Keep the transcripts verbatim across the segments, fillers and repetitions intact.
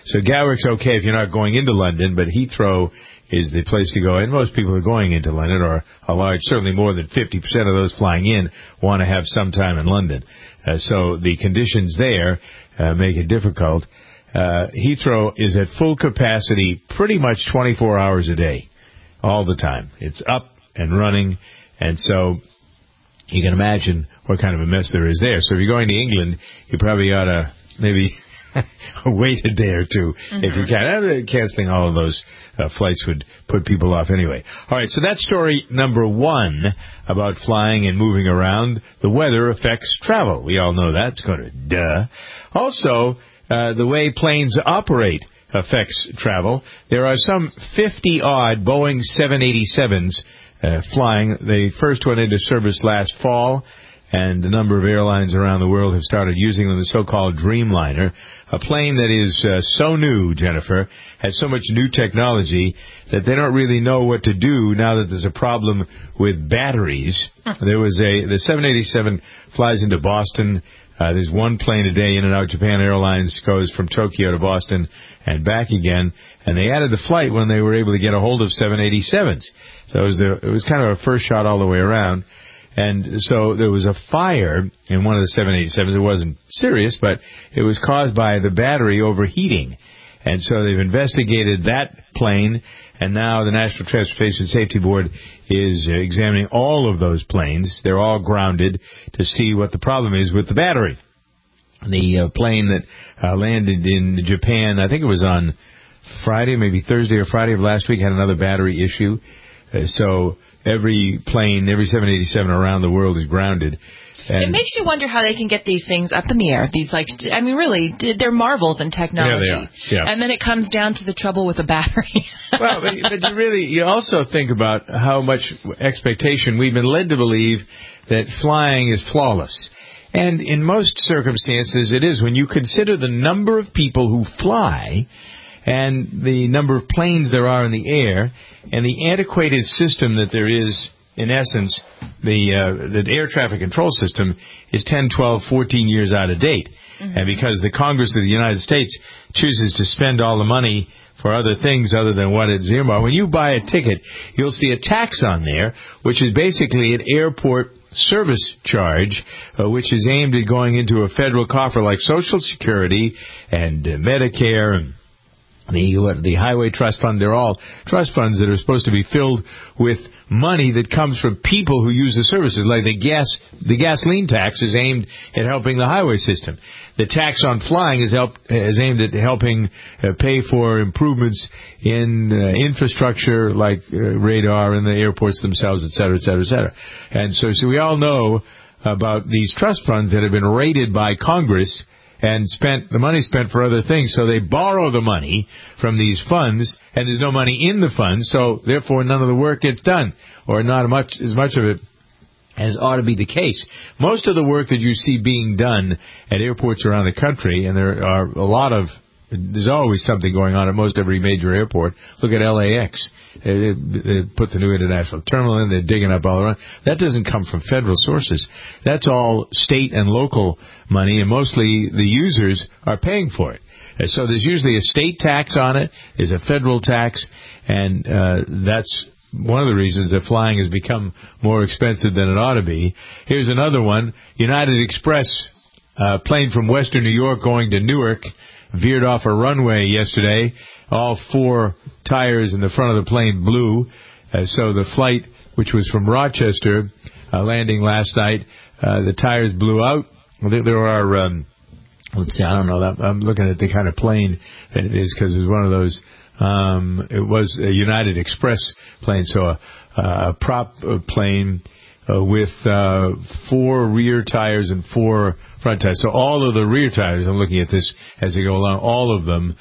So Gatwick's okay if you're not going into London, but Heathrow is the place to go. And most people are going into London, or a large, certainly more than fifty percent of those flying in want to have some time in London. Uh, so the conditions there uh, make it difficult. Uh, Heathrow is at full capacity pretty much twenty-four hours a day, all the time. It's up and running, and so you can imagine what kind of a mess there is there. So if you're going to England, you probably ought to maybe wait a day or two mm-hmm. if you can. Uh, canceling all of those uh, flights would put people off anyway. All right, so that's story number one about flying and moving around. The weather affects travel. We all know that. It's going to duh. Also, uh, the way planes operate affects travel. There are some fifty-odd Boeing seven eighty-sevens uh, flying. The first went into service last fall, and a number of airlines around the world have started using them, the so-called Dreamliner, a plane that is uh, so new, Jennifer, has so much new technology that they don't really know what to do now that there's a problem with batteries. There was a, the seven eighty-seven flies into Boston. Uh, there's one plane a day in and out. Japan Airlines goes from Tokyo to Boston and back again. And they added the flight when they were able to get a hold of seven eighty-sevens. So it was, the, it was kind of a first shot all the way around. And so there was a fire in one of the seven eighty-sevens. It wasn't serious, but it was caused by the battery overheating. And so they've investigated that plane, and now the National Transportation Safety Board is examining all of those planes. They're all grounded to see what the problem is with the battery. The uh, plane that uh, landed in Japan, I think it was on Friday, maybe Thursday or Friday of last week, had another battery issue. Uh, so every plane, every seven eighty-seven around the world is grounded. And it makes you wonder how they can get these things up in the air. These, like, I mean, really, they're marvels in technology. Yeah, they are. Yeah. And then it comes down to the trouble with the battery. Well, but, but you really, you also think about how much expectation we've been led to believe that flying is flawless. And in most circumstances, it is. When you consider the number of people who fly and the number of planes there are in the air and the antiquated system that there is, in essence, the uh, the air traffic control system is ten, twelve, fourteen years out of date. Mm-hmm. And because the Congress of the United States chooses to spend all the money for other things other than what it's earmarked, when you buy a ticket, you'll see a tax on there, which is basically an airport service charge, uh, which is aimed at going into a federal coffer like Social Security and uh, Medicare and The uh, the Highway Trust Fund. They're all trust funds that are supposed to be filled with money that comes from people who use the services. Like the gas, the gasoline tax is aimed at helping the highway system. The tax on flying is help is aimed at helping uh, pay for improvements in uh, infrastructure like uh, radar and the airports themselves, et cetera, et cetera, et cetera. And so, so we all know about these trust funds that have been raided by Congress and spent the money spent for other things. So they borrow the money from these funds, and there's no money in the funds, so therefore none of the work gets done, or not much as much of it as ought to be the case. Most of the work that you see being done at airports around the country, and there are a lot of, there's always something going on at most every major airport. Look at L A X. They, they put the new international terminal in. They're digging up all around. That doesn't come from federal sources. That's all state and local money, and mostly the users are paying for it. And so there's usually a state tax on it. There's a federal tax, and uh, that's one of the reasons that flying has become more expensive than it ought to be. Here's another one. United Express, uh, plane from Western New York going to Newark, veered off a runway yesterday. All four tires in the front of the plane blew. Uh, so the flight, which was from Rochester, uh, landing last night, uh, the tires blew out. There, there are, um, let's see, I don't know. I'm looking at the kind of plane that it is because it was one of those. Um, it was a United Express plane, so a, a prop plane uh, with uh, four rear tires and four front tires. So all of the rear tires, I'm looking at this as they go along, all of them.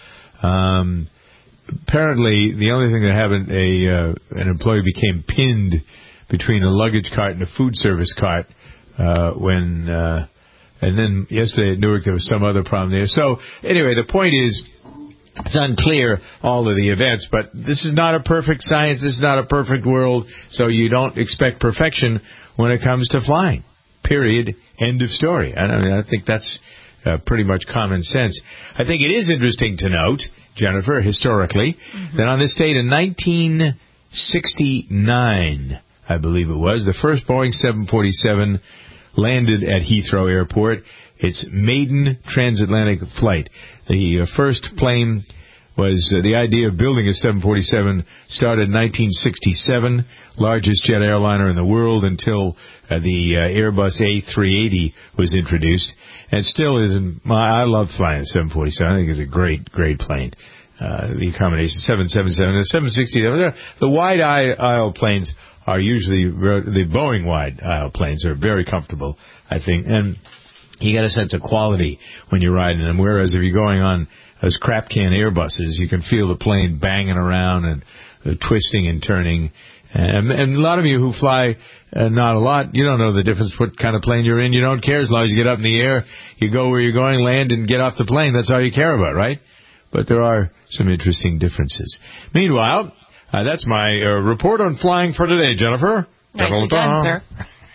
Um, apparently, the only thing that happened, a uh, an employee became pinned between a luggage cart and a food service cart uh, when, uh, and then yesterday at Newark there was some other problem there. So anyway, the point is, it's unclear, all of the events, but this is not a perfect science. This is not a perfect world, so you don't expect perfection when it comes to flying. Period. End of story. I, mean, I think that's uh, pretty much common sense. I think it is interesting to note Jennifer, historically. Mm-hmm. Then on this date in nineteen sixty-nine, I believe it was, the first Boeing seven forty-seven landed at Heathrow Airport. Its maiden transatlantic flight. The uh, first plane was uh, the idea of building a seven forty-seven started in nineteen sixty-seven, largest jet airliner in the world until uh, the uh, Airbus A three eighty was introduced. And still is, in my, I love flying a seven forty-seven. I think it's a great, great plane. Uh, the combination seven seventy-seven and seven sixty-seven. The wide aisle planes are usually, the Boeing wide aisle planes are very comfortable, I think. And you get a sense of quality when you're riding them, whereas if you're going on those crap can Airbuses, you can feel the plane banging around and uh, twisting and turning. And, and a lot of you who fly uh, not a lot, you don't know the difference what kind of plane you're in. You don't care as long as you get up in the air, you go where you're going, land, and get off the plane. That's all you care about, right? But there are some interesting differences. Meanwhile, uh, that's my uh, report on flying for today, Jennifer. Nicely done, sir.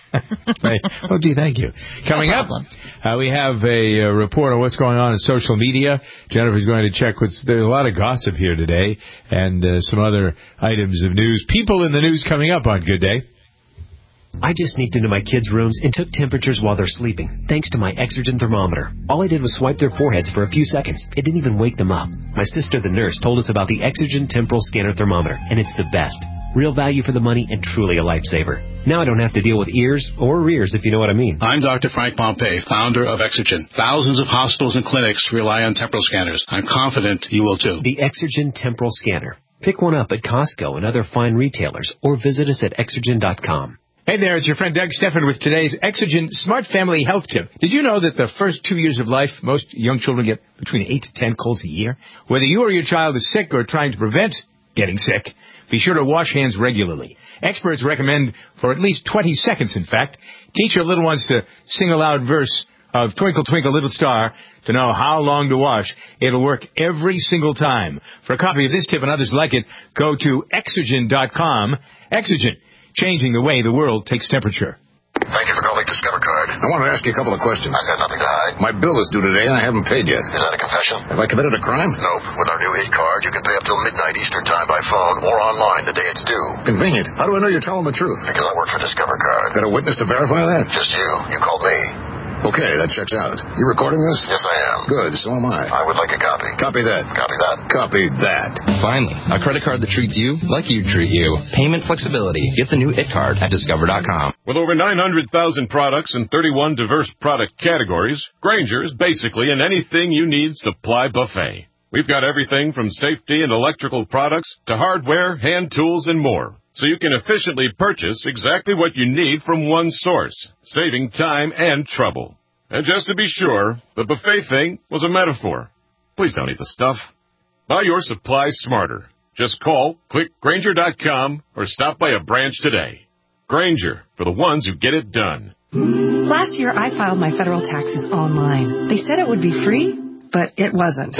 Oh, gee, thank you. Coming no up, uh, we have a uh, report on what's going on in social media. Jennifer's going to check with, there's a lot of gossip here today, and uh, some other items of news. People in the news coming up on Good Day. I just sneaked into my kids' rooms and took temperatures while they're sleeping, thanks to my Exergen thermometer. All I did was swipe their foreheads for a few seconds. It didn't even wake them up. My sister, the nurse, told us about the Exergen Temporal Scanner Thermometer, and it's the best. Real value for the money and truly a lifesaver. Now I don't have to deal with ears or rears, if you know what I mean. I'm Doctor Frank Pompey, founder of Exergen. Thousands of hospitals and clinics rely on temporal scanners. I'm confident you will too. The Exergen Temporal Scanner. Pick one up at Costco and other fine retailers, or visit us at exergen dot com. Hey there, it's your friend Doug Steffen with today's Exergen Smart Family Health Tip. Did you know that the first two years of life, most young children get between eight to ten colds a year? Whether you or your child is sick or trying to prevent getting sick, be sure to wash hands regularly. Experts recommend for at least twenty seconds, in fact. Teach your little ones to sing a loud verse of Twinkle, Twinkle, Little Star to know how long to wash. It'll work every single time. For a copy of this tip and others like it, go to exergen dot com. Exergen, changing the way the world takes temperature. Thank you for calling Discover Card. I wanted to ask you a couple of questions. I've got nothing to hide. My bill is due today, and I haven't paid yet. Is that a confession? Have I committed a crime? Nope. With our new hit card, you can pay up till midnight Eastern time by phone or online the day it's due. Convenient. How do I know you're telling the truth? Because I work for Discover Card. Got a witness to verify that? Just you. You called me. Okay, that checks out. You recording this? Yes, I am. Good, so am I. I would like a copy. Copy that. Copy that. Copy that. Finally, a credit card that treats you like you treat you. Payment flexibility. Get the new It Card at discover dot com. With over nine hundred thousand products and thirty-one diverse product categories, Grainger is basically an anything you need supply buffet. We've got everything from safety and electrical products to hardware, hand tools, and more. So you can efficiently purchase exactly what you need from one source, saving time and trouble. And just to be sure, the buffet thing was a metaphor. Please don't eat the stuff. Buy your supplies smarter. Just call, click Grainger dot com, or stop by a branch today. Grainger, for the ones who get it done. Last year, I filed my federal taxes online. They said it would be free, but it wasn't.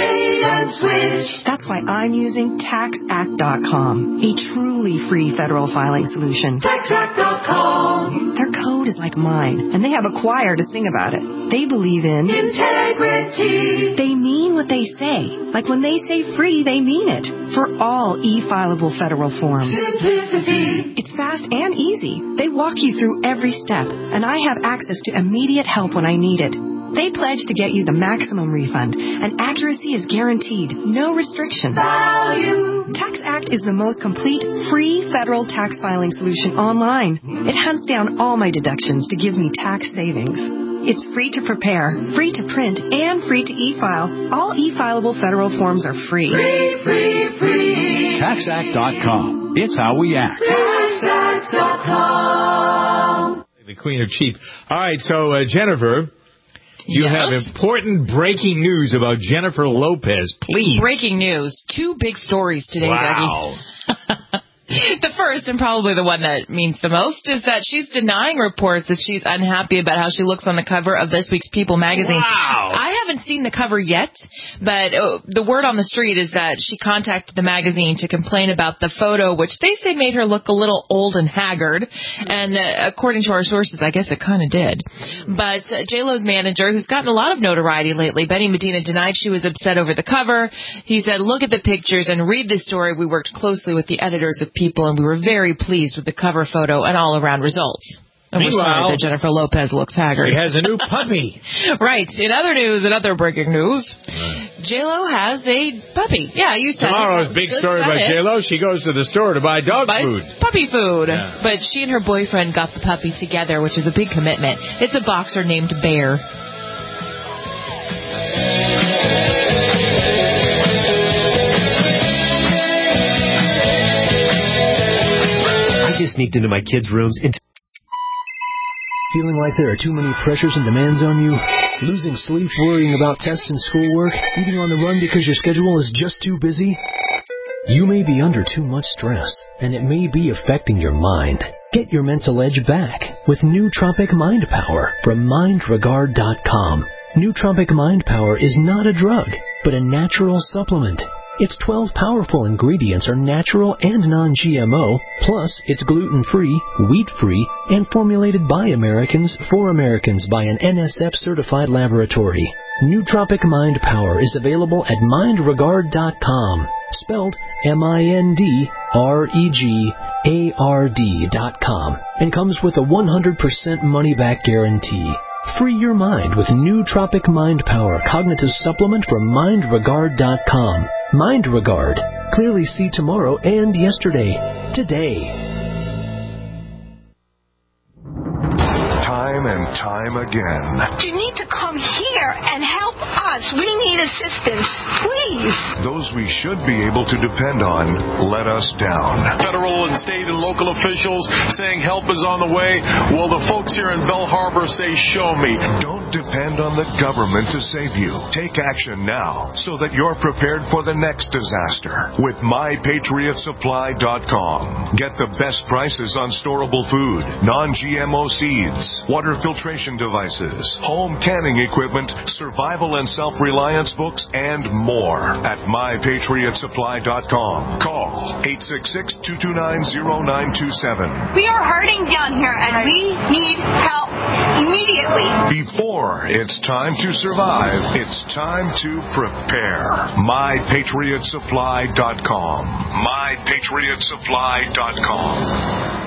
That's why I'm using tax act dot com, a truly free federal filing solution. tax act dot com. Their code is like mine, and they have a choir to sing about it. They believe in integrity. They mean what they say. Like when they say free, they mean it. For all e-fileable federal forms. Simplicity. It's fast and easy. They walk you through every step, and I have access to immediate help when I need it. They pledge to get you the maximum refund, and accuracy is guaranteed. No restrictions. Value. TaxAct is the most complete, free federal tax filing solution online. It hunts down all my deductions to give me tax savings. It's free to prepare, free to print, and free to e-file. All e-fileable federal forms are free. Free, free, free. tax act dot com. It's how we act. tax act dot com. The queen of cheap. All right, so uh, Jennifer... You yes. have important breaking news about Jennifer Lopez. Please. Breaking news. Two big stories today, wow. Dougie. The first, and probably the one that means the most, is that she's denying reports that she's unhappy about how she looks on the cover of this week's People magazine. Wow. I haven't seen the cover yet, but uh, the word on the street is that she contacted the magazine to complain about the photo, which they say made her look a little old and haggard. And uh, according to our sources, I guess it kind of did. But uh, J-Lo's manager, who's gotten a lot of notoriety lately, Benny Medina, denied she was upset over the cover. He said, look at the pictures and read the story. We worked closely with the editors of People, and we were very pleased with the cover photo and all-around results. And we're sorry that Jennifer Lopez looks haggard. She has a new puppy. Right. In other news, in other breaking news, right. J-Lo has a puppy. Yeah, you said Tomorrow's big story about J-Lo. She goes to the store to buy dog buy food. Puppy food. Yeah. But she and her boyfriend got the puppy together, which is a big commitment. It's a boxer named Bear. I just sneaked into my kids' rooms and... Feeling like there are too many pressures and demands on you? Losing sleep, worrying about tests and schoolwork? Eating on the run because your schedule is just too busy? You may be under too much stress, and it may be affecting your mind. Get your mental edge back with Nootropic Mind Power from Mind Regard dot com. Nootropic Mind Power is not a drug, but a natural supplement. Its twelve powerful ingredients are natural and non-G M O, plus it's gluten-free, wheat-free, and formulated by Americans for Americans by an N S F-certified laboratory. Nootropic Mind Power is available at Mind Regard dot com, spelled M I N D R E G A R D dot com, and comes with a one hundred percent money-back guarantee. Free your mind with Nootropic Mind Power cognitive supplement from Mind Regard dot com. Mind Regard. Clearly see tomorrow and yesterday. Today. Time and time again. You need to come here and help us. We need assistance. Please. Those we should be able to depend on let us down. Federal and state and local officials saying help is on the way. Well, the folks here in Belle Harbor say, show me. Don't depend on the government to save you. Take action now so that you're prepared for the next disaster with My Patriot Supply dot com. Get the best prices on storable food, non-G M O seeds, water filtration devices, home canning equipment, survival and self-reliance books, and more at My Patriot Supply dot com. Call eight six six, two two nine, zero nine two seven. We are hurting down here, and we need help immediately. Before it's time to survive, it's time to prepare. My Patriot Supply dot com. My Patriot Supply dot com.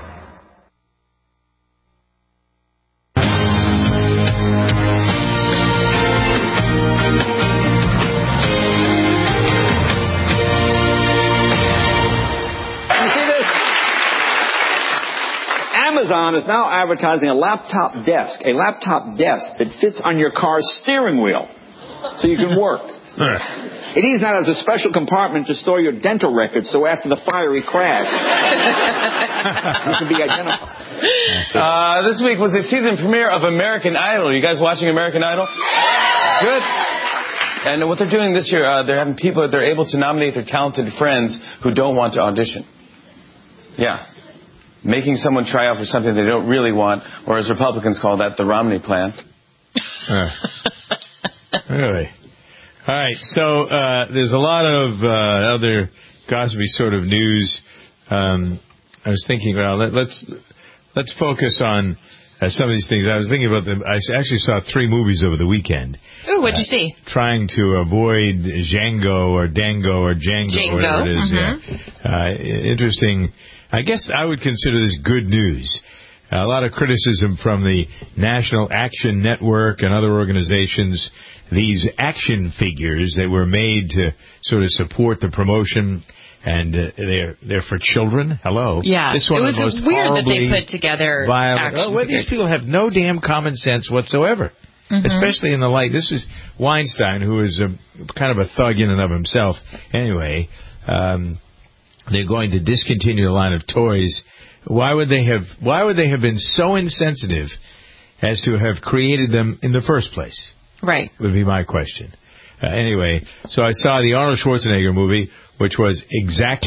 Amazon is now advertising a laptop desk, a laptop desk that fits on your car's steering wheel so you can work. It even has a special compartment to store your dental records so after the fiery crash, you can be identified. Uh, this week was the season premiere of American Idol. Are you guys watching American Idol? Good. And what they're doing this year, uh, they're having people that they're able to nominate their talented friends who don't want to audition. Yeah. Making someone try out for something they don't really want, or as Republicans call that, the Romney plan. Uh, really? All right, so uh, there's a lot of uh, other gossipy sort of news. Um, I was thinking, well, let, let's let's focus on uh, some of these things. I was thinking about them. I actually saw three movies over the weekend. Ooh, what'd you uh, see? Trying to avoid Django or Dango or Django, Django. or whatever it is. Mm-hmm. Yeah. Uh, interesting. I guess I would consider this good news. A lot of criticism from the National Action Network and other organizations. These action figures that were made to sort of support the promotion, and uh, they're they're for children. Hello, yeah. This one it was of the most weird that they horribly put together violent. action Oh, well, figures. these people have no damn common sense whatsoever, mm-hmm. especially in the light. This is Weinstein, who is a, kind of a thug in and of himself. Anyway, um, they're going to discontinue the line of toys. Why would they have? Why would they have been so insensitive as to have created them in the first place? Right. Would be my question. Uh, anyway, so I saw the Arnold Schwarzenegger movie, which was exactly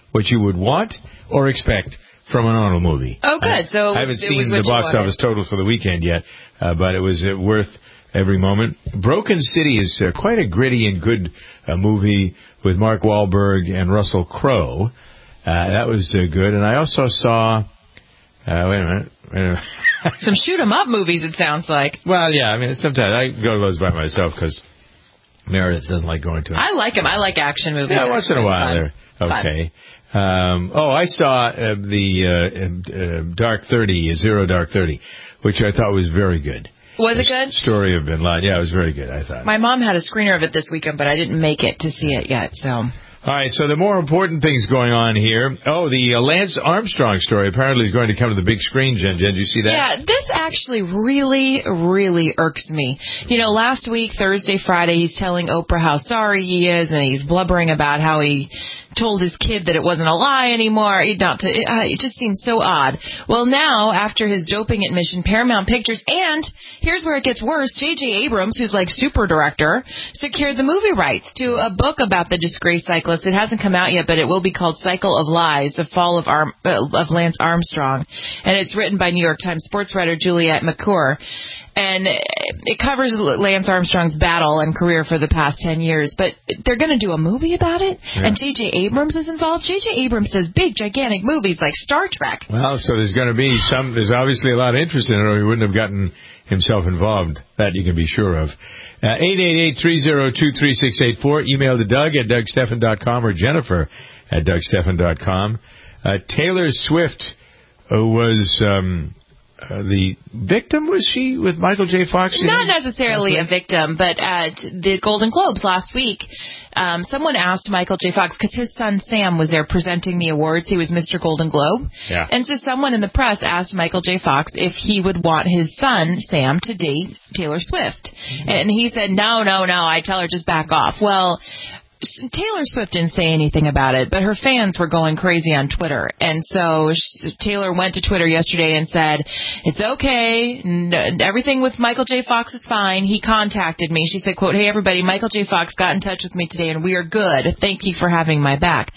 what you would want or expect from an Arnold movie. Oh, good. So I haven't it seen was the what you box wanted. office total for the weekend yet, uh, but it was uh, worth every moment. Broken City is uh, quite a gritty and good uh, movie with Mark Wahlberg and Russell Crowe. Uh, that was uh, good. And I also saw... Uh, wait a minute. Wait a minute. Some shoot-'em-up movies, it sounds like. Well, yeah. I mean, sometimes I go to those by myself because Meredith doesn't like going to them. I like them. I like action movies. Yeah, once in a while Fun. they're okay. Um, oh, I saw uh, the uh, uh, Dark thirty, Zero Dark thirty, which I thought was very good. Was the it good? Story of Bin Laden. Yeah, it was very good, I thought. My mom had a screener of it this weekend, but I didn't make it to see it yet, so... All right, so the more important things going on here. Oh, the uh, Lance Armstrong story apparently is going to come to the big screen, Jen. Jen, did you see that? Yeah, this actually really, really irks me. You know, last week, Thursday, Friday, he's telling Oprah how sorry he is, and he's blubbering about how he told his kid that it wasn't a lie anymore. He not to, uh, it just seems so odd. Well, now, after his doping admission, Paramount Pictures, and here's where it gets worse, J J Abrams, who's like super director, secured the movie rights to a book about the disgraced cyclist. It hasn't come out yet, but it will be called Cycle of Lies, The Fall of, Arm, uh, of Lance Armstrong. And it's written by New York Times sports writer Juliette McClure. And it covers Lance Armstrong's battle and career for the past ten years. But they're going to do a movie about it? Yeah. And J J Abrams is involved? J J Abrams does big, gigantic movies like Star Trek. Well, so there's going to be some, there's obviously a lot of interest in it, or he wouldn't have gotten himself involved. That you can be sure of. Uh, eight eight eight, three oh two, three six eight four. Email to Doug at Doug Stephan dot com or Jennifer at Doug Stephan dot com. Uh, Taylor Swift uh, was... Um, Uh, the victim, was she, with Michael J. Fox? Not necessarily a victim, but at the Golden Globes last week, um, someone asked Michael J. Fox, because his son Sam was there presenting the awards. He was Mister Golden Globe. Yeah. And so someone in the press asked Michael J. Fox if he would want his son, Sam, to date Taylor Swift. Mm-hmm. And he said, no, no, no, I tell her just back off. Well... Taylor Swift didn't say anything about it, but her fans were going crazy on Twitter. And so she, Taylor went to Twitter yesterday and said, it's okay, n- everything with Michael J. Fox is fine. He contacted me. She said, quote, hey, everybody, Michael J. Fox got in touch with me today, and we are good. Thank you for having my back.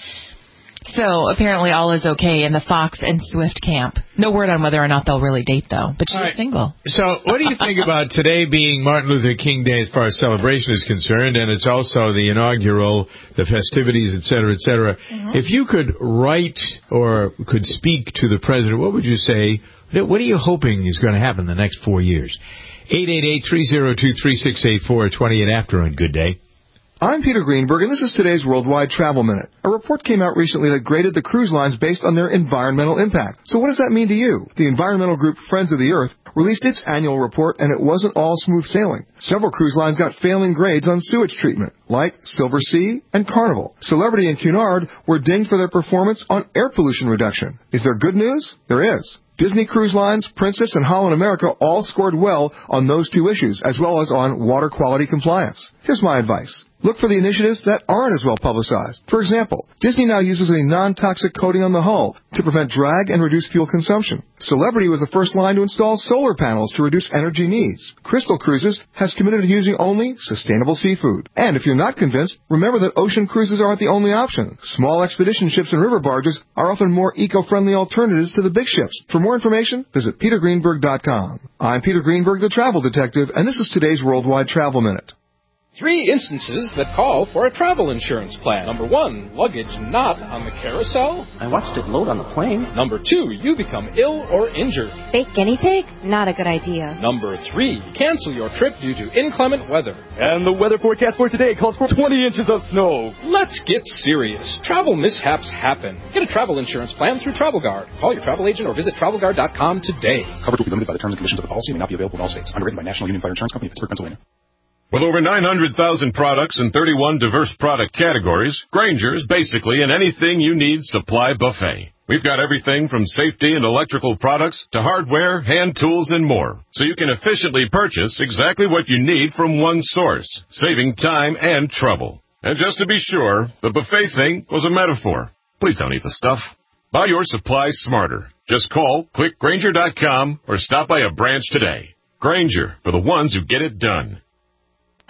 So apparently all is okay in the Fox and Swift camp. No word on whether or not they'll really date, though. But she's right. single. So what do you think about today being Martin Luther King Day as far as celebration is concerned, and it's also the inaugural, the festivities, et cetera, et cetera. Mm-hmm. If you could write or could speak to the president, what would you say? What are you hoping is going to happen in the next four years? eight eight eight, three oh two, three six eight four, twenty-eight after on Good Day. I'm Peter Greenberg, and this is today's Worldwide Travel Minute. A report came out recently that graded the cruise lines based on their environmental impact. So what does that mean to you? The environmental group Friends of the Earth released its annual report, and it wasn't all smooth sailing. Several cruise lines got failing grades on sewage treatment, like Silver Sea and Carnival. Celebrity and Cunard were dinged for their performance on air pollution reduction. Is there good news? There is. Disney Cruise Lines, Princess, and Holland America all scored well on those two issues, as well as on water quality compliance. Here's my advice. Look for the initiatives that aren't as well publicized. For example, Disney now uses a non-toxic coating on the hull to prevent drag and reduce fuel consumption. Celebrity was the first line to install solar panels to reduce energy needs. Crystal Cruises has committed to using only sustainable seafood. And if you're not convinced, remember that ocean cruises aren't the only option. Small expedition ships and river barges are often more eco-friendly alternatives to the big ships. For more information, visit peter greenberg dot com. I'm Peter Greenberg, the Travel Detective, and this is today's Worldwide Travel Minute. Three instances that call for a travel insurance plan. Number one, luggage not on the carousel. I watched it load on the plane. Number two, you become ill or injured. Fake guinea pig? Not a good idea. Number three, cancel your trip due to inclement weather. And the weather forecast for today calls for twenty inches of snow. Let's get serious. Travel mishaps happen. Get a travel insurance plan through Travel Guard. Call your travel agent or visit travel guard dot com today. Coverage will be limited by the terms and conditions of the policy and may not be available in all states. Underwritten by National Union Fire Insurance Company of Pittsburgh, Pennsylvania. With over nine hundred thousand products and thirty-one diverse product categories, Grainger's basically an anything you need supply buffet. We've got everything from safety and electrical products to hardware, hand tools, and more, so you can efficiently purchase exactly what you need from one source, saving time and trouble. And just to be sure, the buffet thing was a metaphor. Please don't eat the stuff. Buy your supplies smarter. Just call, click Grainger dot com, or stop by a branch today. Grainger, for the ones who get it done.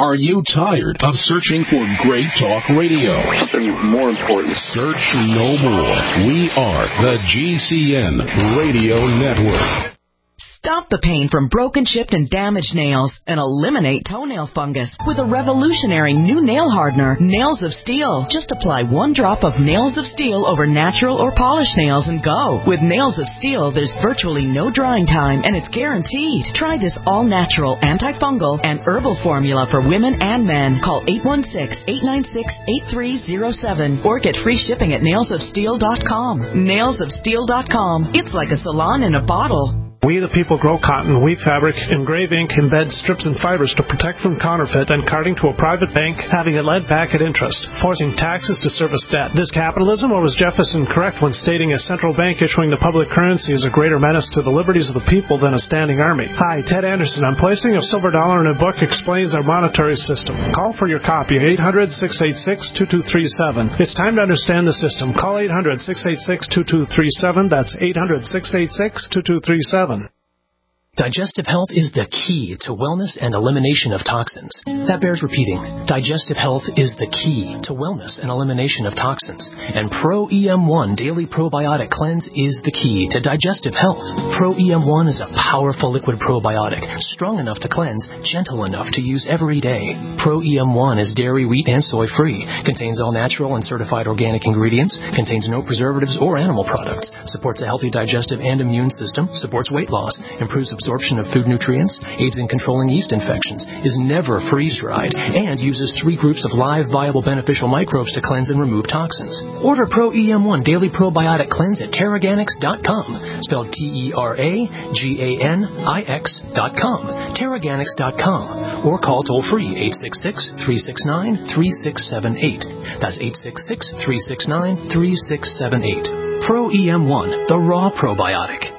Are you tired of searching for great talk radio? Something more important. Search no more. We are the G C N Radio Network. Stop the pain from broken, chipped, and damaged nails and eliminate toenail fungus with a revolutionary new nail hardener, Nails of Steel. Just apply one drop of Nails of Steel over natural or polished nails and go. With Nails of Steel, there's virtually no drying time, and it's guaranteed. Try this all-natural, antifungal, and herbal formula for women and men. Call eight one six, eight nine six, eight three zero seven or get free shipping at nails of steel dot com. nails of steel dot com. It's like a salon in a bottle. We the people grow cotton, weave fabric, engrave ink, embed strips and fibers to protect from counterfeit and carting to a private bank, having it led back at interest, forcing taxes to service debt. This capitalism, or was Jefferson correct when stating a central bank issuing the public currency is a greater menace to the liberties of the people than a standing army? Hi, Ted Anderson. I'm placing a silver dollar in a book explains our monetary system. Call for your copy, eight hundred, six eight six, two two three seven. It's time to understand the system. Call eight hundred, six eight six, two two three seven. That's eight hundred, six eight six, two two three seven. Digestive health is the key to wellness and elimination of toxins. That bears repeating. Digestive health is the key to wellness and elimination of toxins. And Pro E M one Daily Probiotic Cleanse is the key to digestive health. Pro E M one is a powerful liquid probiotic, strong enough to cleanse, gentle enough to use every day. Pro E M one is dairy, wheat, and soy free, contains all natural and certified organic ingredients, contains no preservatives or animal products, supports a healthy digestive and immune system, supports weight loss, improves absorption of food nutrients, aids in controlling yeast infections, is never freeze-dried, and uses three groups of live, viable, beneficial microbes to cleanse and remove toxins. Order Pro E M one Daily Probiotic Cleanse at Terraganix dot com, spelled T E R A G A N I X dot com, Terraganix dot com, or call toll-free eight six six, three six nine, three six seven eight. That's eight six six, three six nine, three six seven eight. Pro E M one, the raw probiotic.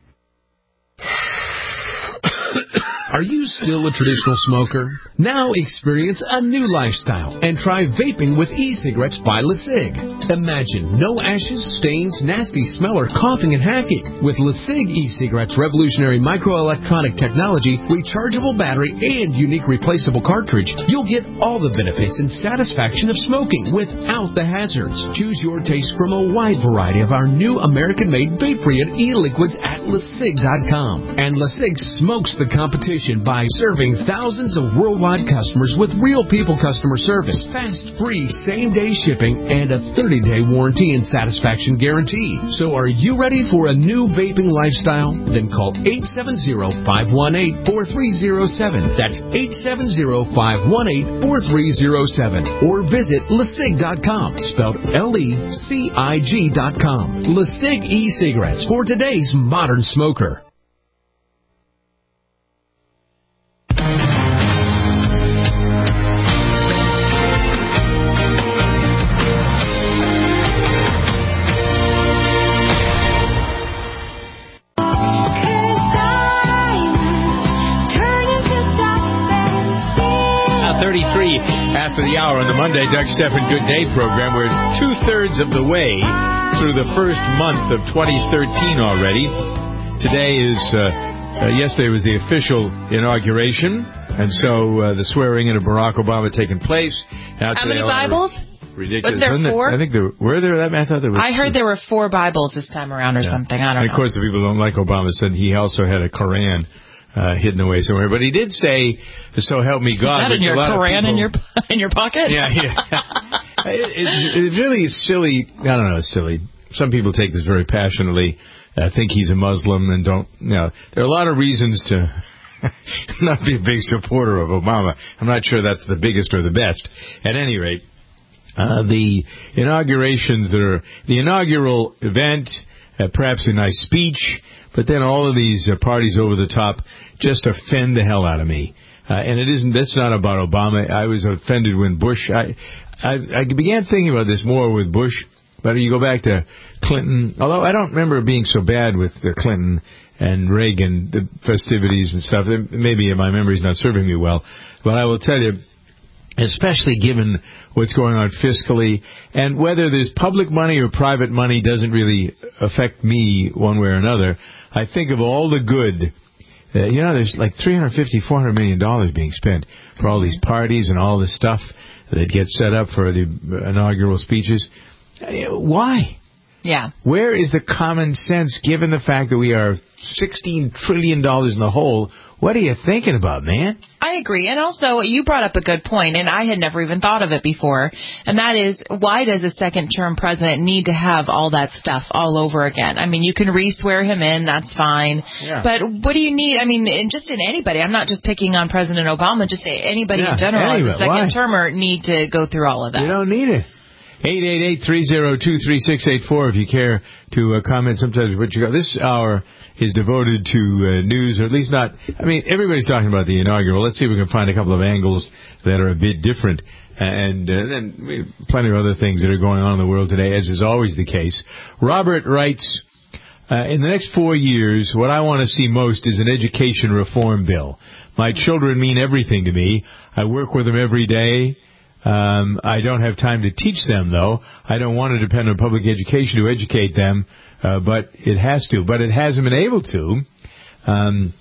Are you still a traditional smoker? Now experience a new lifestyle and try vaping with e-cigarettes by LeSig. Imagine no ashes, stains, nasty smell, or coughing and hacking. With LeSig e-cigarettes' revolutionary microelectronic technology, rechargeable battery, and unique replaceable cartridge, you'll get all the benefits and satisfaction of smoking without the hazards. Choose your taste from a wide variety of our new American-made vape-free e-liquids at LeSig dot com. And LeSig smokes the competition by serving thousands of worldwide customers with real people customer service, fast, free, same-day shipping, and a thirty-day warranty and satisfaction guarantee. So are you ready for a new vaping lifestyle? Then call eight seven zero, five one eight, four three zero seven. That's eight seven zero, five one eight, four three zero seven. Or visit LeSig dot com, spelled L E C I G dot com. LeSig e-cigarettes for today's modern smoker. thirty-three after the hour on the Monday Doug Stephan Good Day program. We're two-thirds of the way through the first month of twenty thirteen already. Today is, uh, uh, yesterday was the official inauguration, and so uh, the swearing in of Barack Obama taking place. Now, how many Bibles? Ridiculous. Was there Wasn't four? It? I think there were there. I thought there was. I heard there were four Bibles this time around or yeah. something. I don't and know. Of course, the people who don't like Obama said he also had a Koran Uh, hidden away somewhere, but he did say, "So help me God." Is that in your Koran people, in your in your pocket? Yeah, yeah. it, it, it really is silly. I don't know, it's silly. Some people take this very passionately. Uh, think he's a Muslim and don't. You know, there are a lot of reasons to not be a big supporter of Obama. I'm not sure that's the biggest or the best. At any rate, uh, the inaugurations that are the inaugural event, uh, perhaps a nice speech. But then all of these uh, parties over the top just offend the hell out of me. Uh, and it isn't, that's not about Obama. I was offended when Bush, I, I, I began thinking about this more with Bush, but you go back to Clinton, although I don't remember it being so bad with uh, Clinton and Reagan, the festivities and stuff. Maybe my memory's not serving me well. But I will tell you, especially given what's going on fiscally, and whether there's public money or private money doesn't really affect me one way or another. I think of all the good Uh, you know, there's like three hundred fifty, four hundred million dollars being spent for all these parties and all this stuff that gets set up for the inaugural speeches. Uh, why? Yeah. Where is the common sense, given the fact that we are sixteen trillion dollars in the hole? What are you thinking about, man? I agree. And also, you brought up a good point, and I had never even thought of it before, and that is, why does a second-term president need to have all that stuff all over again? I mean, you can re-swear him in, that's fine. Yeah. But what do you need? I mean, in, just in anybody. I'm not just picking on President Obama, just anybody Yeah, in general anyway, as a second-termer need to go through all of that. You don't need it. eight eight eight, three oh two, three six eight four if you care to uh, comment sometimes what you got. This hour is devoted to uh, news, or at least not, I mean, everybody's talking about the inaugural. Let's see if we can find a couple of angles that are a bit different. And uh, then I mean, plenty of other things that are going on in the world today, as is always the case. Robert writes, uh, in the next four years, what I want to see most is an education reform bill. My children mean everything to me. I work with them every day. Um, I don't have time to teach them, though. I don't want to depend on public education to educate them, uh, but it has to. But it hasn't been able to. Um,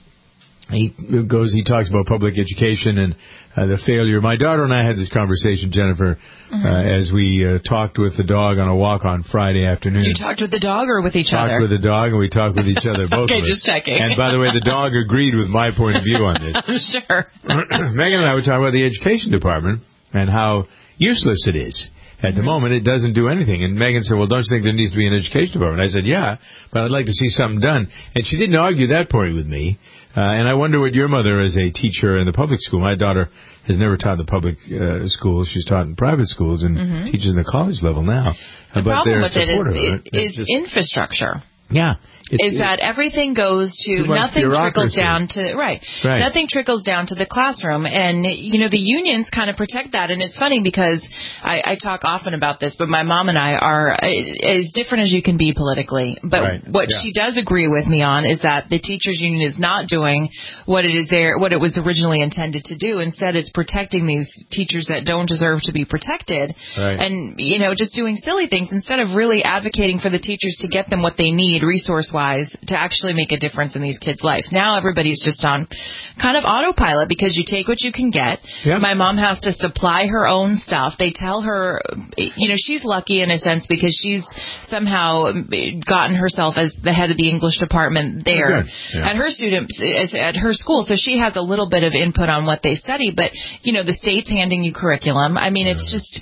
he goes, he talks about public education and uh, the failure. My daughter and I had this conversation, Jennifer, mm-hmm. uh, as we uh, talked with the dog on a walk on Friday afternoon. You talked with the dog or with each talked other? Talked with the dog, and we talked with each other, both okay, of us. just checking. And by the way, the dog agreed with my point of view on this. I'm sure. Megan and I were talking about the education department and how useless it is. At the mm-hmm. moment, it doesn't do anything. And Megan said, well, don't you think there needs to be an education department? I said, yeah, but I'd like to see something done. And she didn't argue that point with me. Uh, and I wonder what your mother, as a teacher in the public school, my daughter has never taught the public uh, schools. She's taught in private schools and mm-hmm. teaches in the college level now. The uh, but problem with it is, it, it is just, infrastructure. Yeah. It's, is that everything goes to, nothing trickles down to, right, right, nothing trickles down to the classroom. And, you know, the unions kind of protect that. And it's funny because I, I talk often about this, but my mom and I are as different as you can be politically. But right. what yeah. she does agree with me on is that the teachers union is not doing what it is there, what it was originally intended to do. Instead, it's protecting these teachers that don't deserve to be protected. Right. And, you know, just doing silly things instead of really advocating for the teachers to get them what they need resource-wise to actually make a difference in these kids' lives. Now everybody's just on kind of autopilot because you take what you can get. Yep. My mom has to supply her own stuff. They tell her, you know, she's lucky in a sense because she's somehow gotten herself as the head of the English department there yeah. at her students, at her school. So she has a little bit of input on what they study. But, you know, the state's handing you curriculum. I mean, it's just...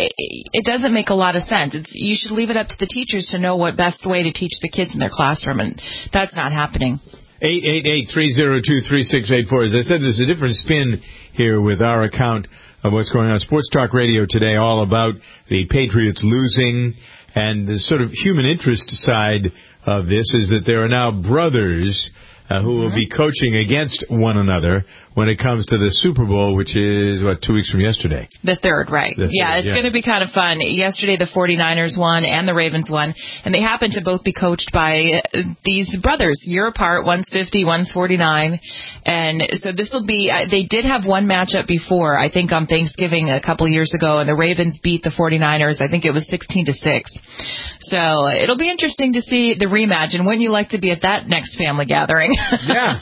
it doesn't make a lot of sense. It's, you should leave it up to the teachers to know what best way to teach the kids in their classroom, and that's not happening. eight eight eight, three oh two, three six eight four. As I said, there's a different spin here with our account of what's going on. Sports Talk Radio today, all about the Patriots losing, and the sort of human interest side of this is that there are now brothers Uh, who will be coaching against one another when it comes to the Super Bowl, which is, what, two weeks from yesterday? The third, right. The yeah, third, it's yeah. going to be kind of fun. Yesterday, the forty-niners won and the Ravens won, and they happen to both be coached by these brothers. Year apart, one's fifty, one's forty-nine. And so this will be, uh, they did have one matchup before, I think on Thanksgiving a couple years ago, and the Ravens beat the forty-niners. I think it was sixteen to six. So it'll be interesting to see the rematch, and wouldn't you like to be at that next family gathering? Yeah.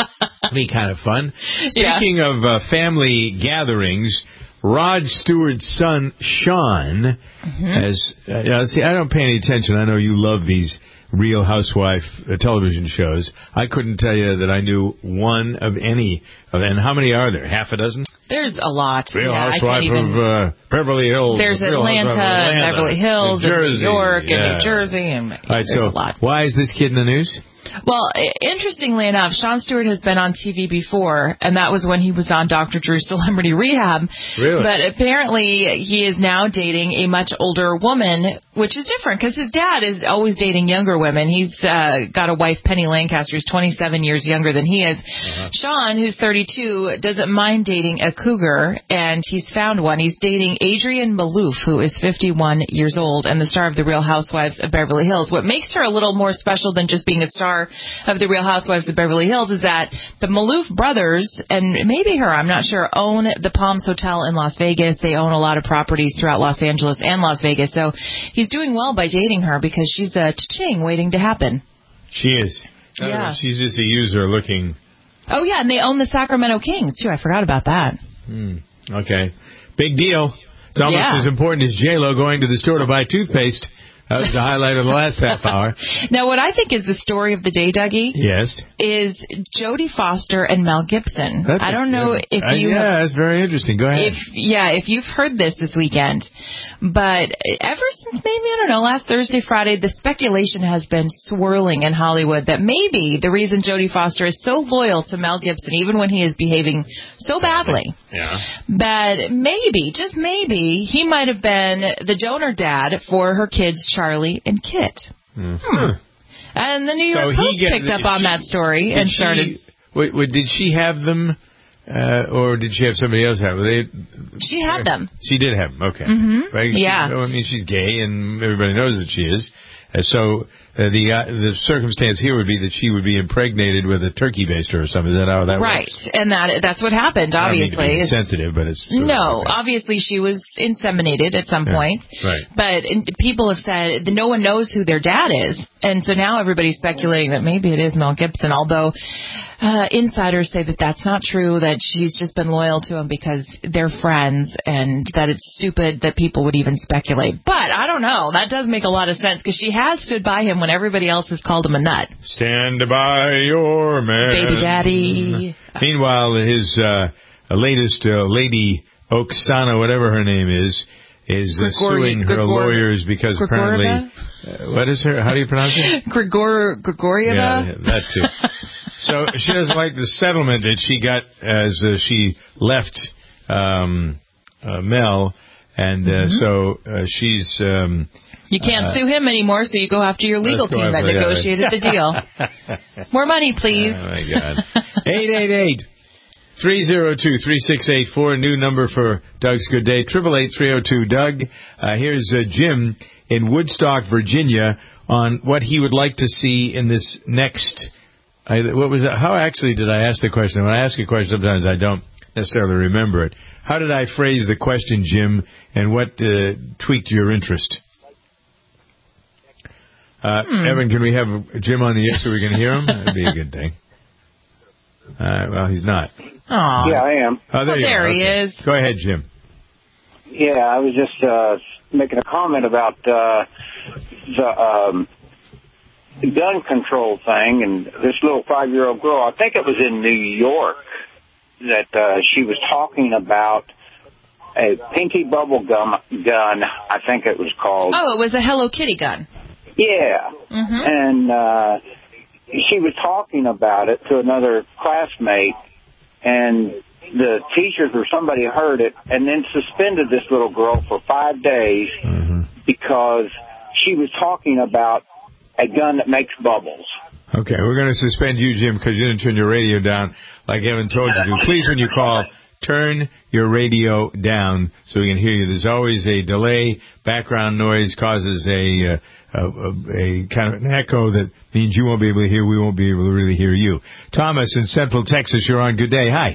Be kind of fun. Speaking yeah. of uh, family gatherings, Rod Stewart's son, Sean, mm-hmm. has... Uh, see, I don't pay any attention. I know you love these Real Housewife uh, television shows. I couldn't tell you that I knew one of any. Of, and how many are there? Half a dozen? There's a lot. Real yeah, Housewife even, of uh, Beverly Hills. There's Real Atlanta, Atlanta, Beverly Hills, New and New York, yeah. and New Jersey. And All right, there's so a lot. Why is this kid in the news? Well, interestingly enough, Sean Stewart has been on T V before, and that was when he was on Doctor Drew's Celebrity Rehab. Really? But apparently he is now dating a much older woman, which is different because his dad is always dating younger women. He's uh, got a wife, Penny Lancaster, who's twenty-seven years younger than he is. Uh-huh. Sean, who's thirty-two, doesn't mind dating a cougar, and he's found one. He's dating Adrienne Maloof, who is fifty-one years old and the star of The Real Housewives of Beverly Hills. What makes her a little more special than just being a star of The Real Housewives of Beverly Hills is that the Maloof brothers, and maybe her, I'm not sure, own the Palms Hotel in Las Vegas. They own a lot of properties throughout Los Angeles and Las Vegas. So he's doing well by dating her because she's a cha-ching waiting to happen. She is. Yeah. She's just a user looking Oh, yeah, and they own the Sacramento Kings, too. I forgot about that. Hmm. Okay. Big deal. It's almost Yeah. as important as J-Lo going to the store to buy toothpaste. That was the highlight of the last half hour. Now, what I think is the story of the day, Dougie, Yes. is Jodie Foster and Mel Gibson. That's I don't know a, if uh, you yeah, have, that's very interesting. Go ahead. if yeah, if you've heard this this weekend, but ever since maybe, I don't know, last Thursday, Friday, the speculation has been swirling in Hollywood that maybe the reason Jodie Foster is so loyal to Mel Gibson, even when he is behaving so badly, yeah. that maybe, just maybe, he might have been the donor dad for her kids, Charlie and Kit. Mm-hmm. Hmm. And the New York So he Post get- picked up on she- that story Did and she- started. Wait, wait, did she have them, uh, or did she have somebody else have them? They, She had them. She did have them. Okay. Mhm. Right? Yeah. She, I mean, she's gay, and everybody knows that she is. Uh, so uh, the uh, the circumstance here would be that she would be impregnated with a turkey baster or something. Is that how that Right, works? and that that's what happened. I don't mean to Obviously, be It's- insensitive, but it's sort of- no. Obviously, she was inseminated at some Yeah, point. right. But in, people have said that no one knows who their dad is, and so now everybody's speculating that maybe it is Mel Gibson. Although uh, insiders say that that's not true. That she's just been loyal to him because they're friends, and that it's stupid that people would even speculate. But I don't know. That does make a lot of sense because she has stood by him when everybody else has called him a nut. Stand by your man. Baby daddy. Meanwhile, his uh, latest uh, Lady Oksana, whatever her name is, is uh, Grigori- suing her Grigor- lawyers because apparently, uh, what is her? How do you pronounce it? Grigor Grigorieva? Yeah, that too. So she doesn't like the settlement that she got as uh, she left um, uh, Mel, and uh, Mm-hmm. so uh, she's. Um, You can't uh, sue him anymore, so you go after your legal Let's go team that after- yeah, negotiated right. the deal. More money, please. Oh, my God. eight eight eight, three oh two, three six eight four, new number for Doug's Good Day, eight eight eight, three oh two, Doug. Uh, here's uh, Jim in Woodstock, Virginia, on what he would like to see in this next... I, what was that? How actually did I ask the question? When I ask a question, sometimes I don't necessarily remember it. How did I phrase the question, Jim, and what uh, tweaked your interest? Uh, Hmm. Evan, can we have Jim on the air so we can hear him? That'd be a good thing. Uh, well, he's not. Aw. Yeah, I am. Oh, there Oh, you there are. he Okay. is. Go ahead, Jim. Yeah, I was just uh, making a comment about uh, the um, gun control thing, and this little five-year-old girl, I think it was in New York, that uh, she was talking about a pinky bubble gum gun, I think it was called. Oh, it was a Hello Kitty gun. Yeah. Mm-hmm. And uh, she was talking about it to another classmate, and the teachers or somebody heard it and then suspended this little girl for five days Mm-hmm. because she was talking about a gun that makes bubbles. Okay, we're going to suspend you, Jim, because you didn't turn your radio down like Evan told you to. Please, when you call, turn your radio down so we can hear you. There's always a delay. Background noise causes a, uh, a, a, a kind of an echo that means you won't be able to hear, we won't be able to really hear you. Thomas in Central Texas, you're on. Good day. Hi.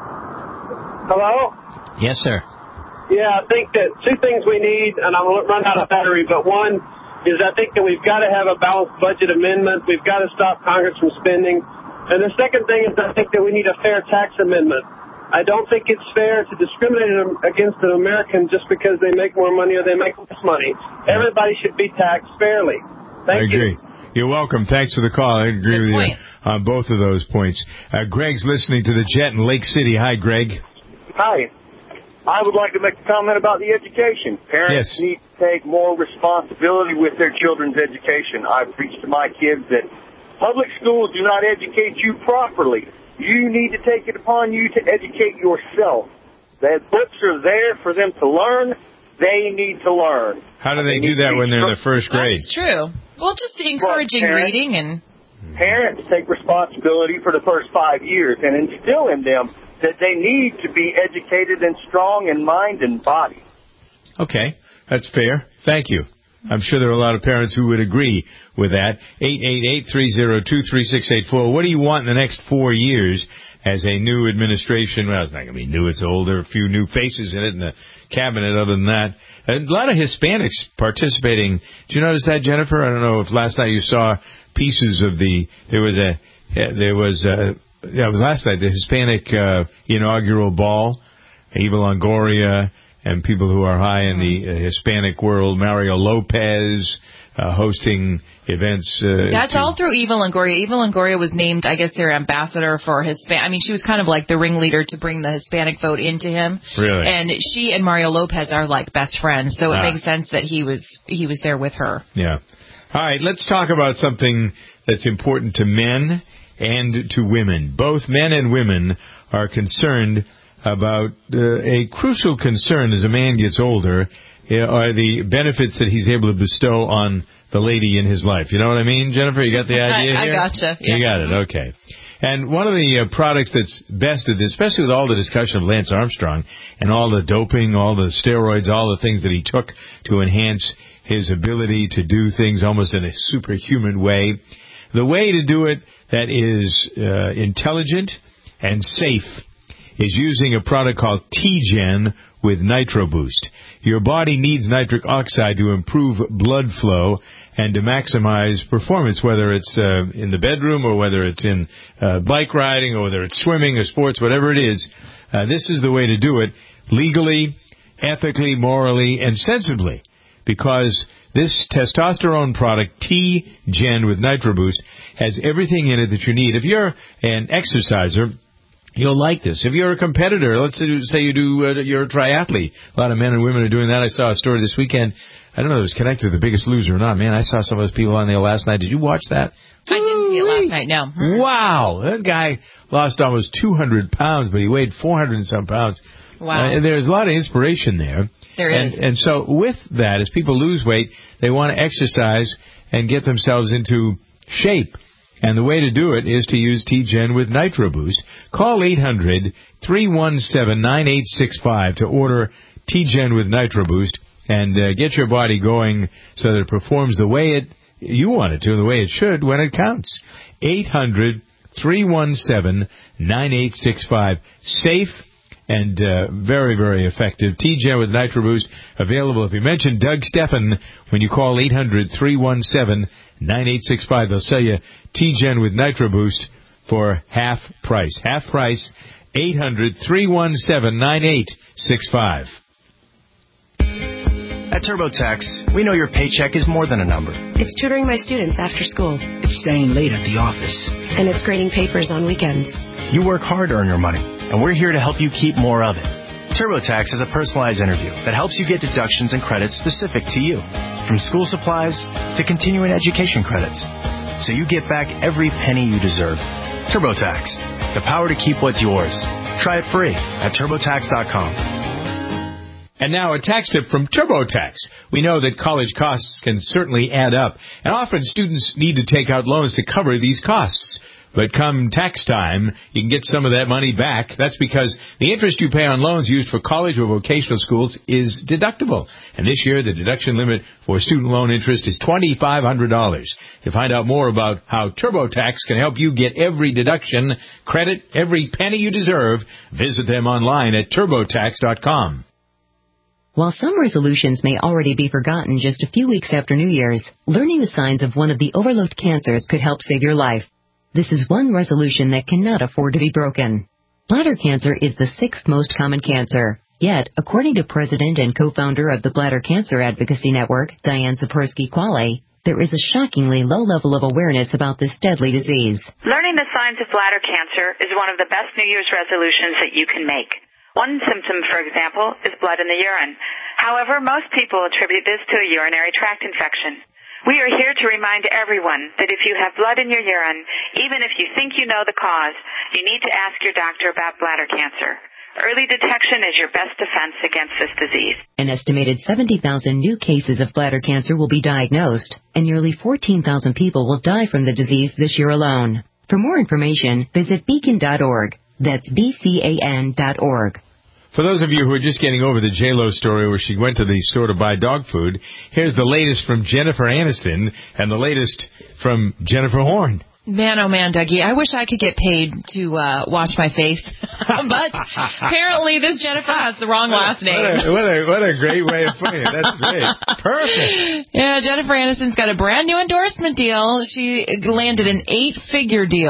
Hello? Yes, sir. Yeah, I think that two things we need, and I'm going to run out of battery, but one is I think that we've got to have a balanced budget amendment. We've got to stop Congress from spending. And the second thing is I think that we need a fair tax amendment. I don't think it's fair to discriminate against an American just because they make more money or they make less money. Everybody should be taxed fairly. Thank I agree. You. You're welcome. Thanks for the call. I agree Good with point. you on both of those points. Uh, Greg's listening to the Jet in Lake City. Hi, Greg. Hi. I would like to make a comment about the education. Parents Yes. need to take more responsibility with their children's education. I've preached to my kids that public schools do not educate you properly. You need to take it upon you to educate yourself. The books are there for them to learn. They need to learn. How do they do that when they're in the first grade? That's true. Well, just encouraging Well, parents- reading and... Parents take responsibility for the first five years and instill in them that they need to be educated and strong in mind and body. Okay, that's fair. Thank you. I'm sure there are a lot of parents who would agree with that. eight eight eight, three oh two, three six eight four. What do you want in the next four years as a new administration? Well, it's not going to be new. It's old. There are a few new faces in it in the cabinet other than that. A lot of Hispanics participating. Did you notice that, Jennifer? I don't know if last night you saw pieces of the, there was a, there was a, yeah, it was last night, the Hispanic uh, inaugural ball, Eva Longoria, and people who are high in the uh, Hispanic world, Mario Lopez, uh, hosting events. Uh, That's to, all through Eva Longoria. Eva Longoria was named, I guess, their ambassador for Hispanic. I mean, she was kind of like the ringleader to bring the Hispanic vote into him. Really? And she and Mario Lopez are like best friends, so it Ah. makes sense that he was he was there with her. Yeah. All right, let's talk about something that's important to men and to women. Both men and women are concerned about uh, a crucial concern as a man gets older uh, are the benefits that he's able to bestow on the lady in his life. You know what I mean, Jennifer? You got the idea I, here? I gotcha. Yeah. You got it. Okay. And one of the uh, products that's best at this, especially with all the discussion of Lance Armstrong and all the doping, all the steroids, all the things that he took to enhance his ability to do things almost in a superhuman way, the way to do it that is uh, intelligent and safe is using a product called T-Gen with Nitro Boost. Your body needs nitric oxide to improve blood flow and to maximize performance, whether it's uh, in the bedroom or whether it's in uh, bike riding or whether it's swimming or sports, whatever it is. Uh, this is the way to do it legally, ethically, morally, and sensibly, because this testosterone product, T-Gen with Nitro Boost, has everything in it that you need. If you're an exerciser, you'll like this. If you're a competitor, let's say you do, uh, you're a triathlete. A lot of men and women are doing that. I saw a story this weekend. I don't know if it was connected to The Biggest Loser or not. Man, I saw some of those people on there last night. Did you watch that? I didn't see it last night, no. Wow. That guy lost almost two hundred pounds, but he weighed four hundred and some pounds. Wow. Uh, and there's a lot of inspiration there. There and, is. And so with that, as people lose weight, they want to exercise and get themselves into shape. And the way to do it is to use T-Gen with Nitro Boost. Call eight hundred, three one seven, nine eight six five to order T-Gen with Nitro Boost and uh, get your body going so that it performs the way it you want it to, the way it should when it counts. eight hundred, three one seven, nine eight six five. Safe and uh, very, very effective. T-Gen with Nitro Boost available. If you mention Doug Steffen when you call eight hundred, three one seven, nine eight six five, they'll sell you T-Gen with Nitro Boost for half price. Half price, eight hundred, three one seven, nine eight six five. At TurboTax, we know your paycheck is more than a number. It's tutoring my students after school. It's staying late at the office. And it's grading papers on weekends. You work hard to earn your money, and we're here to help you keep more of it. TurboTax has a personalized interview that helps you get deductions and credits specific to you, from school supplies to continuing education credits, so you get back every penny you deserve. TurboTax, the power to keep what's yours. Try it free at TurboTax dot com. And now a tax tip from TurboTax. We know that college costs can certainly add up, and often students need to take out loans to cover these costs. But come tax time, you can get some of that money back. That's because the interest you pay on loans used for college or vocational schools is deductible. And this year, the deduction limit for student loan interest is two thousand five hundred dollars. To find out more about how TurboTax can help you get every deduction, credit, every penny you deserve, visit them online at TurboTax dot com. While some resolutions may already be forgotten just a few weeks after New Year's, learning the signs of one of the overlooked cancers could help save your life. This is one resolution that cannot afford to be broken. Bladder cancer is the sixth most common cancer. Yet, according to President and co-founder of the Bladder Cancer Advocacy Network, Diane Sapersky-Quale, there is a shockingly low level of awareness about this deadly disease. Learning the signs of bladder cancer is one of the best New Year's resolutions that you can make. One symptom, for example, is blood in the urine. However, most people attribute this to a urinary tract infection. We are here to remind everyone that if you have blood in your urine, even if you think you know the cause, you need to ask your doctor about bladder cancer. Early detection is your best defense against this disease. An estimated seventy thousand new cases of bladder cancer will be diagnosed, and nearly fourteen thousand people will die from the disease this year alone. For more information, visit beacon dot org. That's B C A N dot org. For those of you who are just getting over the J-Lo story where she went to the store to buy dog food, here's the latest from Jennifer Aniston and the latest from Jennifer Horn. Man, oh man, Dougie, I wish I could get paid to uh, wash my face. But apparently this Jennifer has the wrong last name. What a, what a, what a great way of putting it. That's great. Perfect. Yeah, Jennifer Aniston's got a brand new endorsement deal. She landed an eight-figure deal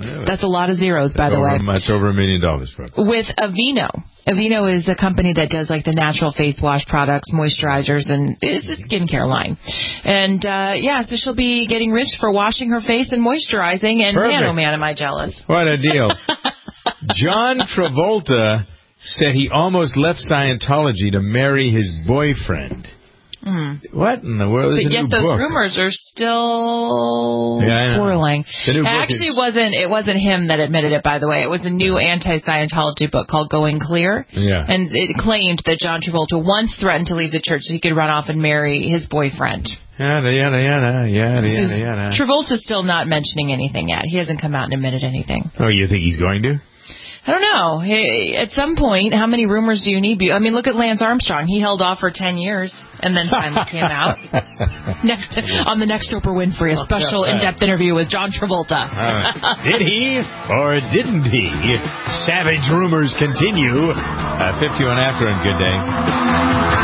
Really? That's a lot of zeros, by that's the over, way. That's over a million dollars, folks. With Aveeno. Aveeno is a company that does like the natural face wash products, moisturizers, and it's a skincare line. And, uh, yeah, so she'll be getting rich for washing her face and moisturizing. And Perfect. man, oh man, am I jealous. What a deal. John Travolta said he almost left Scientology to marry his boyfriend. Mm. What in the world is But a yet new those book? rumors are still yeah, swirling. The new It book actually is... wasn't it wasn't him that admitted it, by the way. It was a new anti-Scientology book called Going Clear. Yeah. And it claimed that John Travolta once threatened to leave the church so he could run off and marry his boyfriend. Yada, yada, yada, yada, yada, yada. Travolta's still not mentioning anything yet. He hasn't come out and admitted anything. Oh, you think he's going to? I don't know. Hey, at some point, how many rumors do you need? I mean, look at Lance Armstrong. He held off for ten years and then finally came out. Next on the next Oprah Winfrey, a special in-depth interview with John Travolta. Uh, did he or didn't he? Savage rumors continue. Uh, fifty-one after and good day.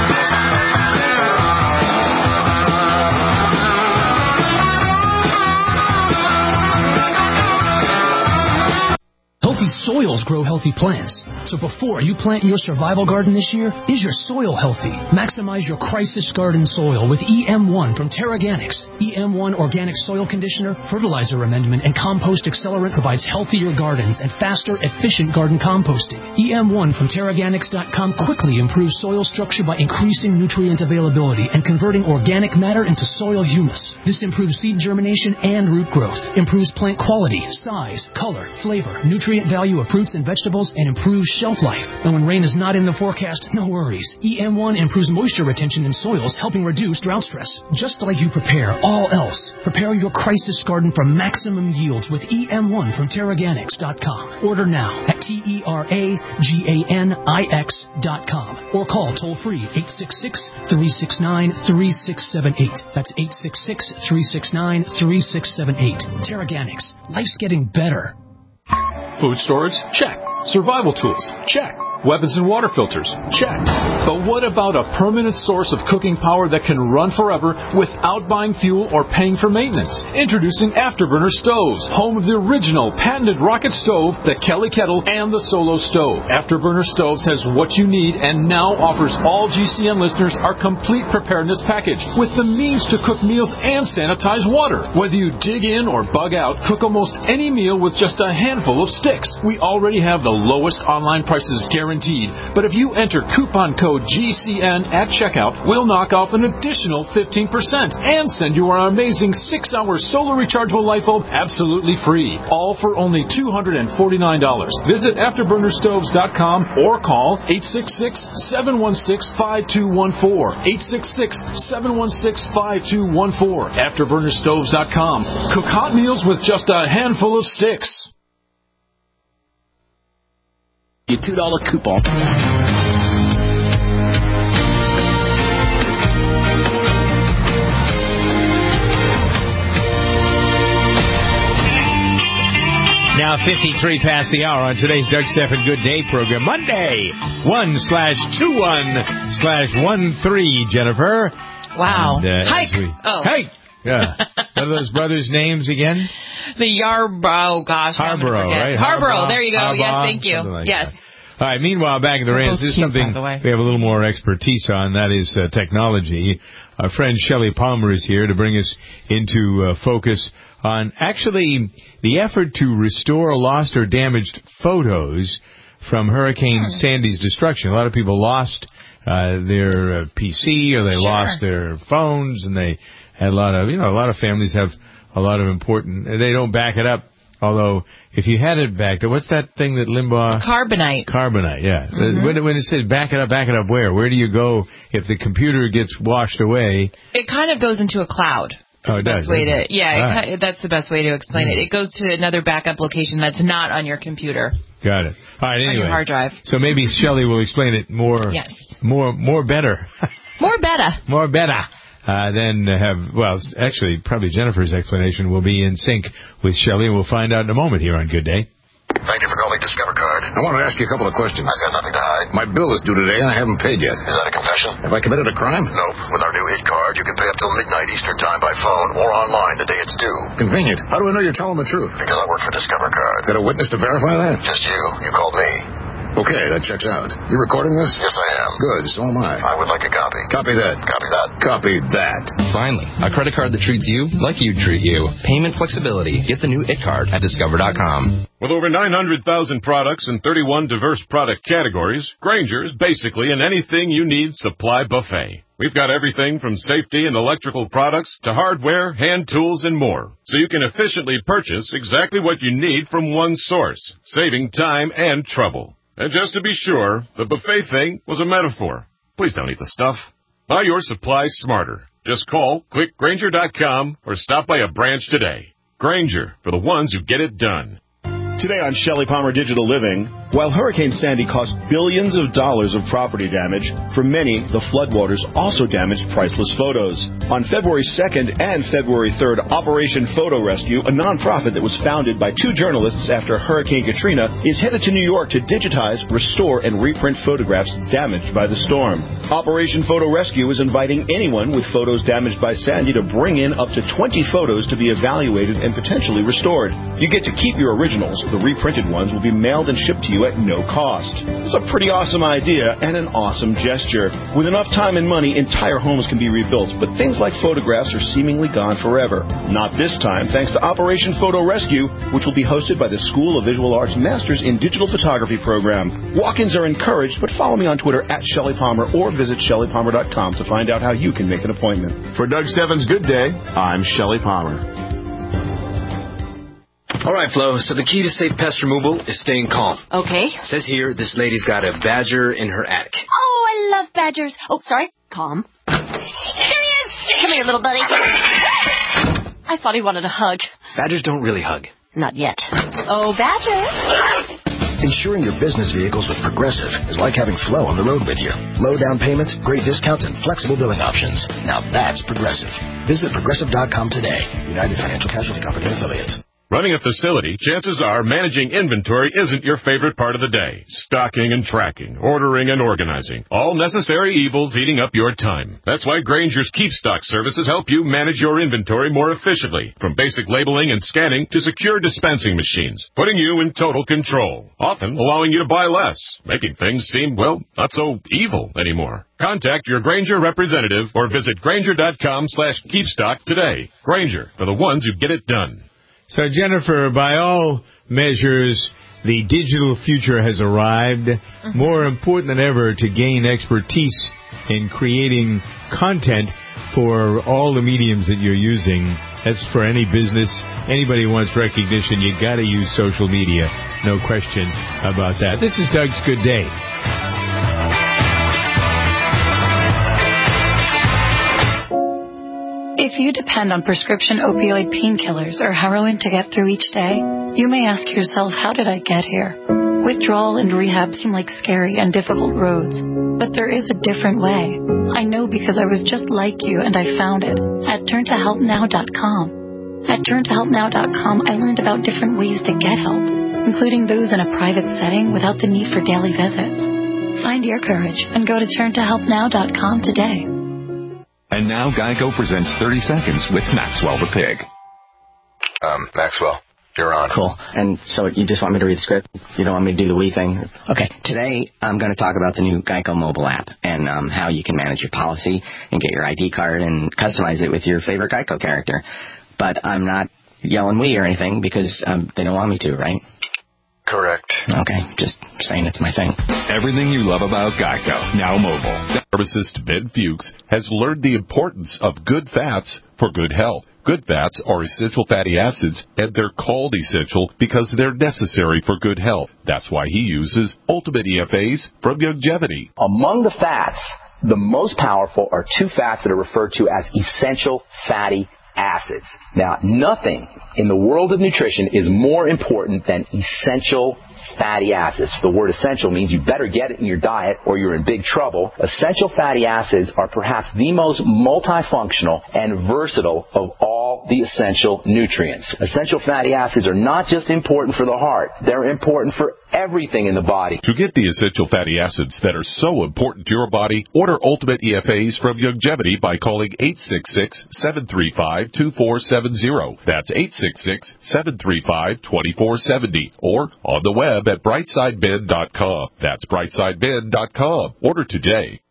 Healthy soils grow healthy plants. So before you plant your survival garden this year, is your soil healthy? Maximize your crisis garden soil with E M one from Terraganics. E M one Organic Soil Conditioner, Fertilizer Amendment, and Compost Accelerant provides healthier gardens and faster, efficient garden composting. E M one from Terraganics dot com quickly improves soil structure by increasing nutrient availability and converting organic matter into soil humus. This improves seed germination and root growth, improves plant quality, size, color, flavor, nutrient value of fruits and vegetables, and improves shelf life. And when rain is not in the forecast, no worries. E M one improves moisture retention in soils, helping reduce drought stress. Just like you prepare all else, prepare your crisis garden for maximum yields with E M one from Terraganics dot com. Order now at T E R A G A N I X dot com or call toll-free eight six six, three six nine, three six seven eight. That's eight six six, three six nine, three six seven eight. Terraganics. Life's getting better. Food storage? Check. Survival tools? Check. Weapons and water filters? Check. But what about a permanent source of cooking power that can run forever without buying fuel or paying for maintenance? Introducing Afterburner Stoves, home of the original patented rocket stove, the Kelly Kettle, and the Solo Stove. Afterburner Stoves has what you need and now offers all G C N listeners our complete preparedness package with the means to cook meals and sanitize water. Whether you dig in or bug out, cook almost any meal with just a handful of sticks. We already have the lowest online prices guaranteed. Guaranteed. But if you enter coupon code G C N at checkout, we'll knock off an additional fifteen percent and send you our amazing six hour solar rechargeable light bulb absolutely free. All for only two hundred forty-nine dollars. Visit afterburner stoves dot com or call eight six six, seven one six, five two one four. eight six six, seven one six, five two one four. afterburner stoves dot com. Cook hot meals with just a handful of sticks. Your two dollar coupon. Now fifty-three past the hour on today's Doug Stephan Good Day program. Monday, one slash two one slash one three, Jennifer. Wow. And, uh, Hike. We, oh. Hike. Yeah. What are those brothers' names again? The Yarborough, oh gosh. Harborough, right? Harborough, there you go. Harborough, yes, thank you. like yes. That. All right, meanwhile, back in the ranch, this is something we have a little more expertise on. That is uh, technology. Our friend Shelley Palmer is here to bring us into uh, focus on actually the effort to restore lost or damaged photos from Hurricane hmm. Sandy's destruction. A lot of people lost uh, their uh, P C or they sure. lost their phones, and they had a lot of, you know, a lot of families have a lot of important, they don't back it up. Although, if you had it backed up, what's that thing that Limbaugh... Carbonite. Carbonite, yeah. Mm-hmm. When, when it says back it up, back it up where? Where do you go if the computer gets washed away? It kind of goes into a cloud. Oh, it the does. Best way to, yeah, right. it, that's the best way to explain mm-hmm. it. It goes to another backup location that's not on your computer. Got it. All right, anyway. On your hard drive. So maybe Shelley will explain it more... Yes. More, more better. More better. More better. Uh, then have, well, actually, probably Jennifer's explanation will be in sync with Shelley, and we'll find out in a moment here on Good Day. Thank you for calling Discover Card. I wanted to ask you a couple of questions. I've got nothing to hide. My bill is due today, and I haven't paid yet. Is that a confession? Have I committed a crime? Nope. With our new It Card, you can pay up till midnight Eastern Time by phone or online the day it's due. Convenient. How do I know you're telling the truth? Because I work for Discover Card. Got a witness to verify that? Just you. You called me. Okay, that checks out. You recording this? Yes, I am. Good, so am I. I would like a copy. Copy that. Copy that. Copy that. Finally, a credit card that treats you like you'd treat you. Payment flexibility. Get the new It Card at Discover dot com. With over nine hundred thousand products and thirty-one diverse product categories, Grainger's basically an anything you need supply buffet. We've got everything from safety and electrical products to hardware, hand tools, and more, so you can efficiently purchase exactly what you need from one source, saving time and trouble. And just to be sure, the buffet thing was a metaphor. Please don't eat the stuff. Buy your supplies smarter. Just call, click Grainger dot com, or stop by a branch today. Grainger, for the ones who get it done. Today on Shelley Palmer Digital Living, while Hurricane Sandy caused billions of dollars of property damage, for many, the floodwaters also damaged priceless photos. On February second and February third, Operation Photo Rescue, a nonprofit that was founded by two journalists after Hurricane Katrina, is headed to New York to digitize, restore, and reprint photographs damaged by the storm. Operation Photo Rescue is inviting anyone with photos damaged by Sandy to bring in up to twenty photos to be evaluated and potentially restored. You get to keep your originals. The reprinted ones will be mailed and shipped to you at no cost. It's a pretty awesome idea and an awesome gesture. With enough time and money, entire homes can be rebuilt, but things like photographs are seemingly gone forever. Not this time, thanks to Operation Photo Rescue, which will be hosted by the School of Visual Arts Masters in Digital Photography program. Walk-ins are encouraged, but follow me on Twitter at Shelley Palmer or visit Shelley Palmer dot com to find out how you can make an appointment. For Doug Stebbins' Good Day, I'm Shelley Palmer. All right, Flo, so the key to safe pest removal is staying calm. Okay. It says here this lady's got a badger in her attic. Oh, I love badgers. Oh, sorry. Calm. There he is. Come here, little buddy. I thought he wanted a hug. Badgers don't really hug. Not yet. Oh, badger. Insuring your business vehicles with Progressive is like having Flo on the road with you. Low down payments, great discounts, and flexible billing options. Now that's Progressive. Visit Progressive dot com today. United Financial Casualty Company and Affiliates. Running a facility, chances are managing inventory isn't your favorite part of the day. Stocking and tracking, ordering and organizing. All necessary evils eating up your time. That's why Grainger's Keep Stock services help you manage your inventory more efficiently. From basic labeling and scanning to secure dispensing machines. Putting you in total control. Often allowing you to buy less. Making things seem, well, not so evil anymore. Contact your Grainger representative or visit Grainger dot com slash keepstock today. Grainger, for the ones who get it done. So, Jennifer, by all measures, the digital future has arrived. Mm-hmm. More important than ever to gain expertise in creating content for all the mediums that you're using. That's for any business. Anybody who wants recognition, you got to use social media. No question about that. This is Doug's Good Day. If you depend on prescription opioid painkillers or heroin to get through each day, you may ask yourself, how did I get here? Withdrawal and rehab seem like scary and difficult roads, but there is a different way. I know because I was just like you and I found it at turn to help now dot com. At turn to help now dot com, I learned about different ways to get help, including those in a private setting without the need for daily visits. Find your courage and go to turn to help now dot com today. And now Geico presents thirty seconds with Maxwell the Pig. Um, Maxwell, you're on. Cool. And so you just want me to read the script? You don't want me to do the we thing? Okay. Today I'm going to talk about the new Geico mobile app and um, how you can manage your policy and get your I D card and customize it with your favorite Geico character. But I'm not yelling we or anything because um, they don't want me to, right? Correct. Okay, just saying it's my thing. Everything you love about Geico, now mobile. Pharmacist Ben Fuchs has learned the importance of good fats for good health. Good fats are essential fatty acids, and they're called essential because they're necessary for good health. That's why he uses Ultimate E F As from Youngevity. Among the fats, the most powerful are two fats that are referred to as essential fatty acids. Now, nothing in the world of nutrition is more important than essential fatty acids. The word essential means you better get it in your diet or you're in big trouble. Essential fatty acids are perhaps the most multifunctional and versatile of all all the essential nutrients. Essential fatty acids are not just important for the heart. They're important for everything in the body. To get the essential fatty acids that are so important to your body, order Ultimate E F As from Youngevity by calling eight six six, seven three five, two four seven zero. That's eight six six, seven three five, two four seven zero. Or on the web at brightside ben dot com. That's brightside ben dot com. Order today.